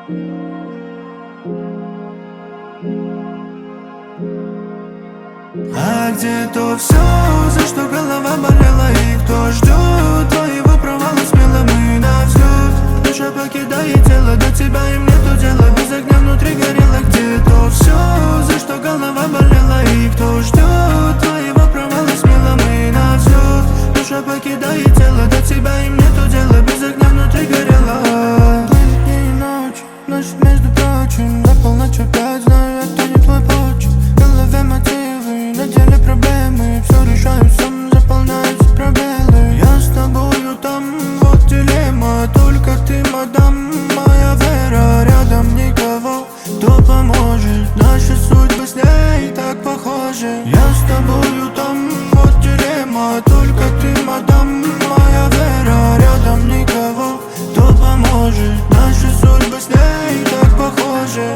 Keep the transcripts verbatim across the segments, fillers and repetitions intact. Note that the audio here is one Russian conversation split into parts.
А где то все, за что голова болела, и кто ждет твоего провала смело мы на взлет. Душа покидает тело, до тебя им нету дела, без огня внутри горело. Где то все, за что голова болела, и кто ждет твоего провала смело мы на взлет. Душа покидает тело, до тебя им нету дела, без огня внутри горело. Плывет дни и ночи, ночь между прочим, за полночь опять знаю, это не твой почерк. В голове мотивы, на деле проблемы, все решаю сам, заполняются пробелы. Я с тобою там, вот дилемма, только ты, мадам, моя вера. Рядом никого, кто поможет, наши судьбы с ней так похожи. Я с тобою там, вот дилемма, только ты, мадам, моя вера. Рядом никого, кто поможет, наши судьбы с ней так похожи.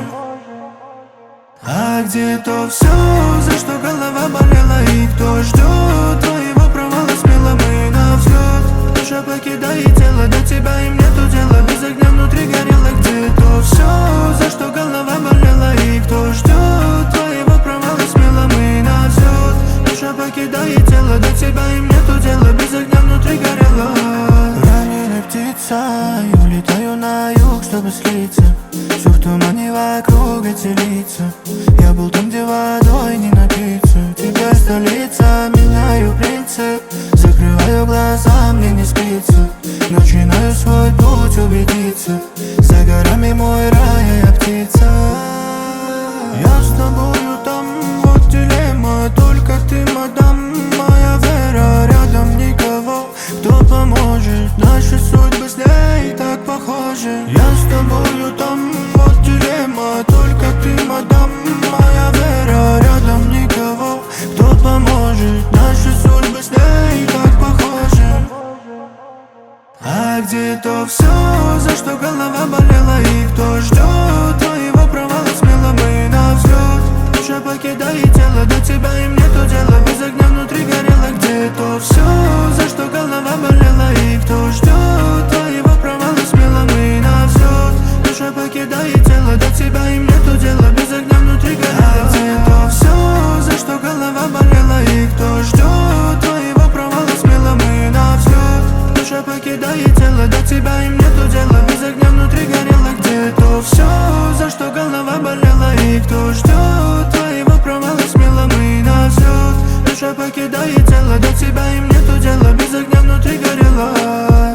А где то все, за что голова болела, и кто ждет твоего провала смело мы на взлет. Душа покидает тело, до тебя им нету дела, без огня внутри горело. Где то все, за что голова болела, и кто ждет твоего провала смело мы на взлет. Душа покидает тело, до тебя им нету дела, без огня внутри горело. Раненая птица, я улетаю на юг, чтобы слиться. Все в тумане вокруг эти лица. Я был там, где водой не напиться. Тебя столица, меняю принцип. Закрываю глаза, мне не спится. Начинаю свой путь убедиться. За горами мой рай, я птица. Я с тобою там, вот дилемма, только ты, мадам, моя вера. Рядом никого, кто поможет, наши судьбы с ней так похожи. Я с тобою там, вот дилемма, только ты, мадам, моя вера. Рядом никого, кто поможет, наши судьбы с ней так похожи. А где то все, за что голова болела, и кто ждет твоего провала смело мы на взлет. Душа покидает тело, до тебя им нету дела, без огня внутри горело. Где то все, за что голова болела, и кто ждет твоего провала смело мы на взлет. Душа покидает тело, до тебя им нету дела, без огня внутри горело. А где то все, за что голова болела, и кто ждет твоего провала смело мы на взлет. Душа покидает тело, до тебя им нету дела, без огня внутри горело. Где то все, за что голова болела, и кто ждет твоего провала смело мы на взлет. Душа покидает тело, до тебя им нету дела, без огня внутри горело.